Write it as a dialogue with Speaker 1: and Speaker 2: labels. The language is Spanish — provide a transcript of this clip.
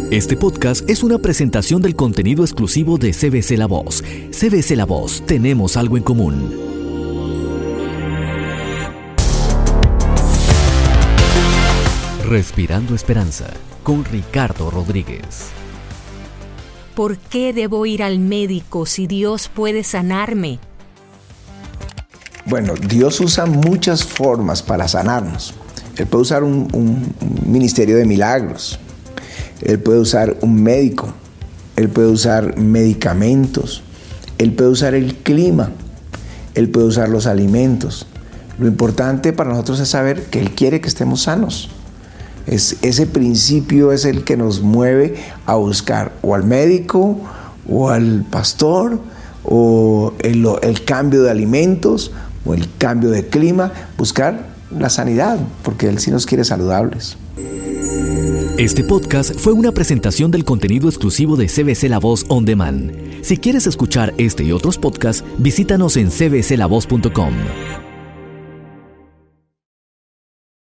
Speaker 1: Este podcast es una presentación del contenido exclusivo de CBC La Voz. CBC La Voz, tenemos algo en común. Respirando Esperanza, con Ricardo Rodríguez.
Speaker 2: ¿Por qué debo ir al médico si Dios puede sanarme?
Speaker 3: Bueno, Dios usa muchas formas para sanarnos. Él puede usar un ministerio de milagros. Él puede usar un médico. Él puede usar medicamentos. Él puede usar el clima. Él puede usar los alimentos. Lo importante para nosotros es saber que Él quiere que estemos sanos. Ese principio es el que nos mueve a buscar o al médico o al pastor o el cambio de alimentos o el cambio de clima, buscar la sanidad, porque Él sí nos quiere saludables.
Speaker 1: Este podcast fue una presentación del contenido exclusivo de CBC La Voz On Demand. Si quieres escuchar este y otros podcasts, visítanos en cbclavoz.com.